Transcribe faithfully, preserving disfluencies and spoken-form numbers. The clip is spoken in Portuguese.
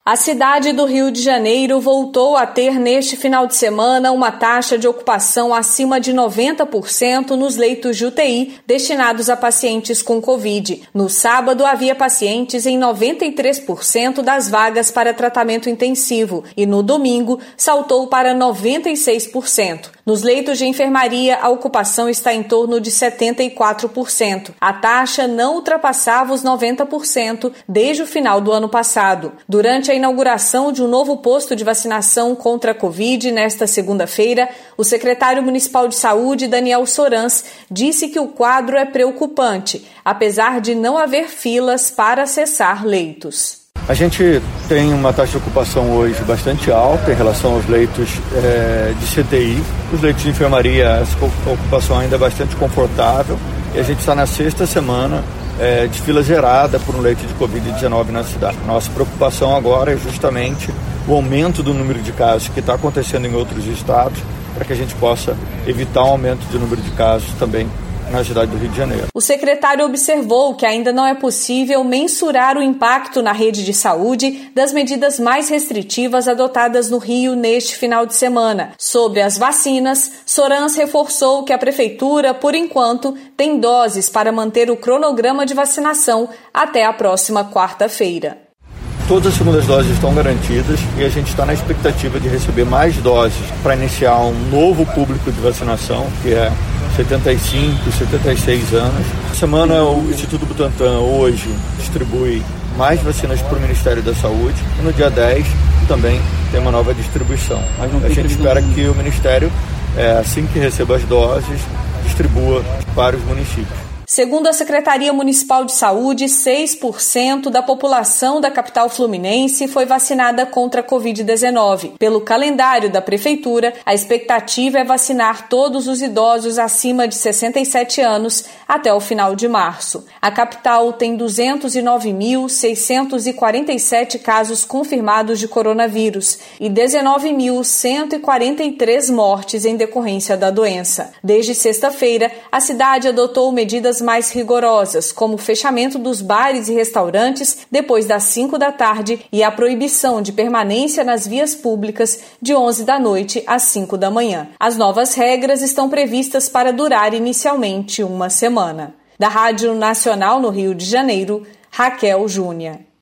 A cidade do Rio de Janeiro voltou a ter neste final de semana uma taxa de ocupação acima de noventa por cento nos leitos de U T I destinados a pacientes com Covid. No sábado, havia pacientes em noventa e três por cento das vagas para tratamento intensivo e no domingo saltou para noventa e seis por cento. Nos leitos de enfermaria, a ocupação está em torno de setenta e quatro por cento. A taxa não ultrapassava os noventa por cento desde o final do ano passado. Durante a inauguração de um novo posto de vacinação contra a Covid nesta segunda-feira, o secretário municipal de saúde, Daniel Sorans, disse que o quadro é preocupante, apesar de não haver filas para acessar leitos. A gente tem uma taxa de ocupação hoje bastante alta em relação aos leitos é, de C T I. Os leitos de enfermaria, a ocupação ainda é bastante confortável e a gente está na sexta semana é, de fila gerada por um leito de covid dezenove na cidade. Nossa preocupação agora é justamente o aumento do número de casos que está acontecendo em outros estados para que a gente possa evitar um aumento do número de casos também na cidade do Rio de Janeiro. O secretário observou que ainda não é possível mensurar o impacto na rede de saúde das medidas mais restritivas adotadas no Rio neste final de semana. Sobre as vacinas, Sorans reforçou que a prefeitura, por enquanto, tem doses para manter o cronograma de vacinação até a próxima quarta-feira. Todas as segundas doses estão garantidas e a gente está na expectativa de receber mais doses para iniciar um novo público de vacinação, que é setenta e cinco, setenta e seis anos. Essa semana o Instituto Butantan hoje distribui mais vacinas para o Ministério da Saúde e no dia dez também tem uma nova distribuição. A gente espera que o Ministério, assim que receba as doses, distribua para os municípios. Segundo a Secretaria Municipal de Saúde, seis por cento da população da capital fluminense foi vacinada contra a covid dezenove. Pelo calendário da Prefeitura, a expectativa é vacinar todos os idosos acima de sessenta e sete anos até o final de março. A capital tem duzentos e nove mil, seiscentos e quarenta e sete casos confirmados de coronavírus e dezenove mil, cento e quarenta e três mortes em decorrência da doença. Desde sexta-feira, a cidade adotou medidas mais rigorosas, como o fechamento dos bares e restaurantes depois das cinco da tarde e a proibição de permanência nas vias públicas de onze da noite às cinco da manhã. As novas regras estão previstas para durar inicialmente uma semana. Da Rádio Nacional no Rio de Janeiro, Raquel Júnior.